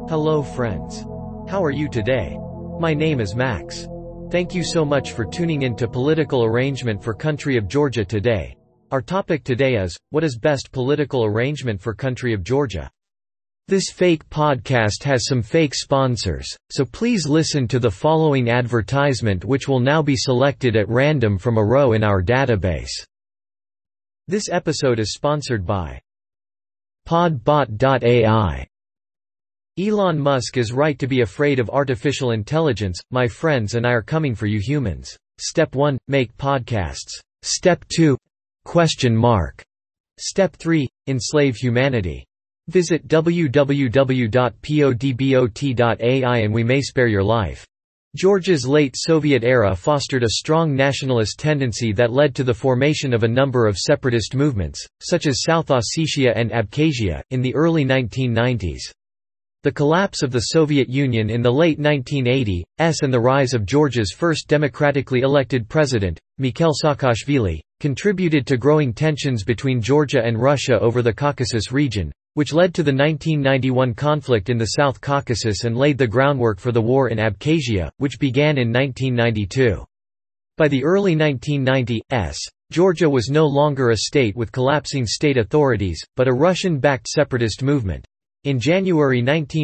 Hello friends. How are you today? My name is Max. Thank you so much for tuning in to Political Arrangement for Country of Georgia today. Our topic today is, what is best political arrangement for country of Georgia? This fake podcast has some fake sponsors, so please listen to the following advertisement which will now be selected at random from a row in our database. This episode is sponsored by Podbot.ai. Elon Musk is right to be afraid of artificial intelligence. My friends and I are coming for you humans. Step 1, make podcasts. Step 2, ? Step 3, enslave humanity. Visit www.podbot.ai and we may spare your life. Georgia's late Soviet era fostered a strong nationalist tendency that led to the formation of a number of separatist movements, such as South Ossetia and Abkhazia, in the early 1990s. The collapse of the Soviet Union in the late 1980s, and the rise of Georgia's first democratically elected president, Mikhail Saakashvili, contributed to growing tensions between Georgia and Russia over the Caucasus region, which led to the 1991 conflict in the South Caucasus and laid the groundwork for the war in Abkhazia, which began in 1992. By the early 1990s, Georgia was no longer a state with collapsing state authorities, but a Russian-backed separatist movement. In January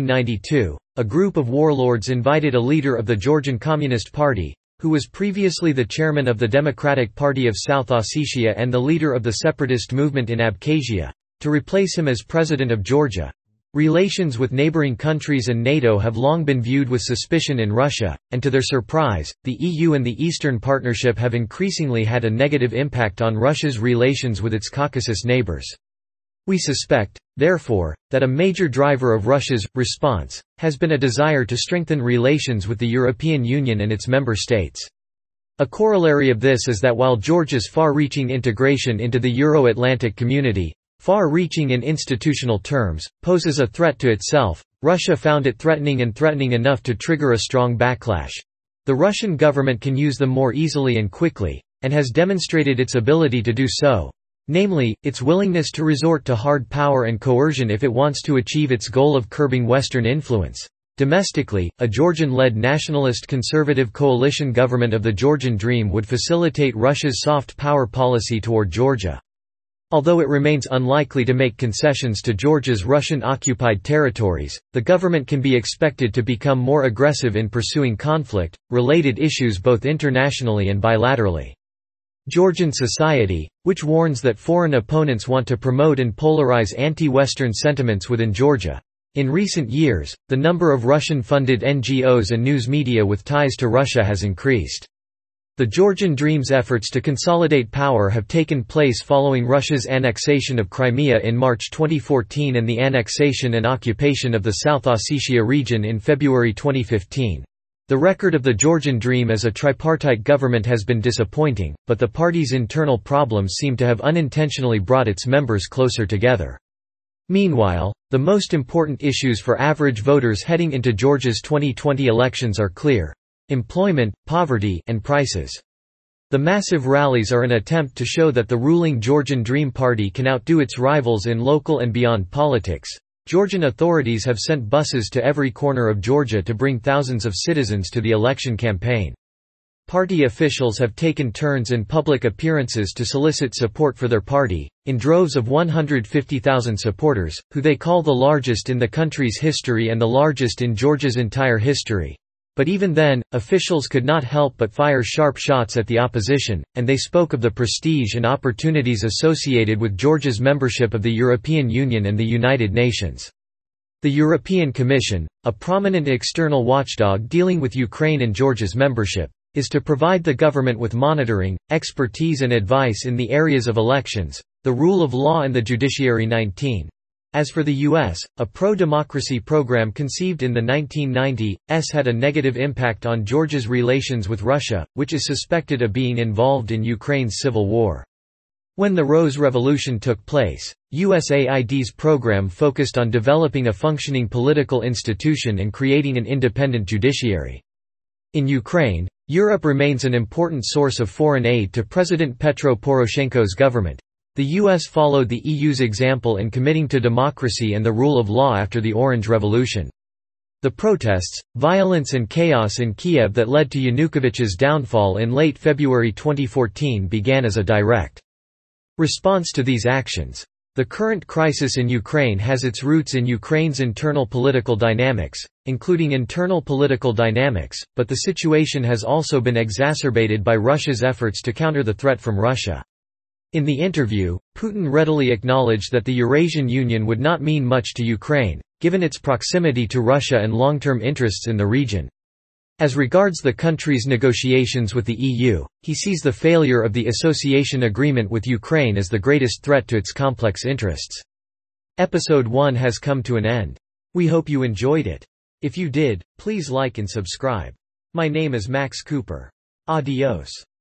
1992, a group of warlords invited a leader of the Georgian Communist Party, who was previously the chairman of the Democratic Party of South Ossetia and the leader of the separatist movement in Abkhazia, to replace him as president of Georgia. Relations with neighboring countries and NATO have long been viewed with suspicion in Russia, and to their surprise, the EU and the Eastern Partnership have increasingly had a negative impact on Russia's relations with its Caucasus neighbors. We suspect, therefore, that a major driver of Russia's response has been a desire to strengthen relations with the European Union and its member states. A corollary of this is that while Georgia's far-reaching integration into the Euro-Atlantic community, far-reaching in institutional terms, poses a threat to itself, Russia found it threatening enough to trigger a strong backlash. The Russian government can use them more easily and quickly, and has demonstrated its ability to do so. Namely, its willingness to resort to hard power and coercion if it wants to achieve its goal of curbing Western influence. Domestically, a Georgian-led nationalist conservative coalition government of the Georgian Dream would facilitate Russia's soft power policy toward Georgia. Although it remains unlikely to make concessions to Georgia's Russian-occupied territories, the government can be expected to become more aggressive in pursuing conflict-related issues both internationally and bilaterally. Georgian society, which warns that foreign opponents want to promote and polarize anti-Western sentiments within Georgia. In recent years, the number of Russian-funded NGOs and news media with ties to Russia has increased. The Georgian Dream's efforts to consolidate power have taken place following Russia's annexation of Crimea in March 2014 and the annexation and occupation of the South Ossetia region in February 2015. The record of the Georgian Dream as a tripartite government has been disappointing, but the party's internal problems seem to have unintentionally brought its members closer together. Meanwhile, the most important issues for average voters heading into Georgia's 2020 elections are clear: employment, poverty, and prices. The massive rallies are an attempt to show that the ruling Georgian Dream Party can outdo its rivals in local and beyond politics. Georgian authorities have sent buses to every corner of Georgia to bring thousands of citizens to the election campaign. Party officials have taken turns in public appearances to solicit support for their party, in droves of 150,000 supporters, who they call the largest in the country's history and the largest in Georgia's entire history. But even then, officials could not help but fire sharp shots at the opposition, and they spoke of the prestige and opportunities associated with Georgia's membership of the European Union and the United Nations. The European Commission, a prominent external watchdog dealing with Ukraine and Georgia's membership, is to provide the government with monitoring, expertise and advice in the areas of elections, the rule of law and the judiciary. 19. As for the U.S., a pro-democracy program conceived in the 1990s had a negative impact on Georgia's relations with Russia, which is suspected of being involved in Ukraine's civil war. When the Rose Revolution took place, USAID's program focused on developing a functioning political institution and creating an independent judiciary. In Ukraine, Europe remains an important source of foreign aid to President Petro Poroshenko's government. The U.S. followed the EU's example in committing to democracy and the rule of law after the Orange Revolution. The protests, violence and chaos in Kiev that led to Yanukovych's downfall in late February 2014 began as a direct response to these actions. The current crisis in Ukraine has its roots in Ukraine's internal political dynamics, including internal political dynamics, but the situation has also been exacerbated by Russia's efforts to counter the threat from Russia. In the interview, Putin readily acknowledged that the Eurasian Union would not mean much to Ukraine, given its proximity to Russia and long-term interests in the region. As regards the country's negotiations with the EU, he sees the failure of the association agreement with Ukraine as the greatest threat to its complex interests. Episode 1 has come to an end. We hope you enjoyed it. If you did, please like and subscribe. My name is Max Cooper. Adios.